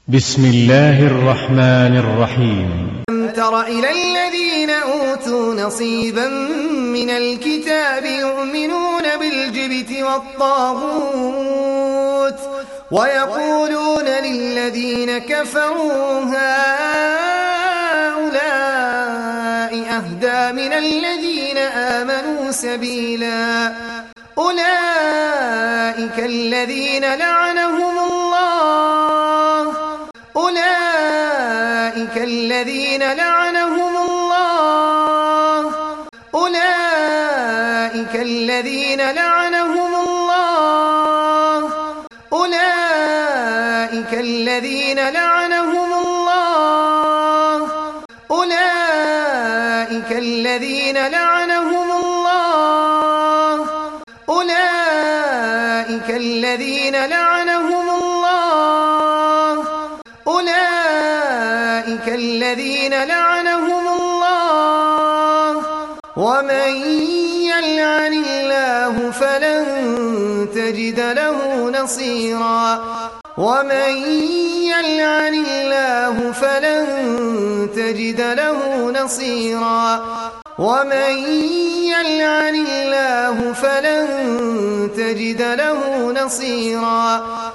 بسم الله الرحمن الرحيم. ألم تر إلى الذين أوتوا نصيبا من الكتاب يؤمنون بالجبت والطاغوت ويقولون للذين كفروا هؤلاء أهدى من الذين آمنوا سبيلا أولئك الذين لعنهم الله أولئك الذين لعنهم الله أولئك الذين لعنهم الله أولئك الذين لعنهم الله أولئك الذين لعنهم الله أولئك الذين لعنهم الله أولئك الذين لعنهم الله ومن يلعن الله فلن تجد له نصيرا ومن يلعن الله فلن تجد له نصيرا ومن يلعن الله فلن تجد له نصيرا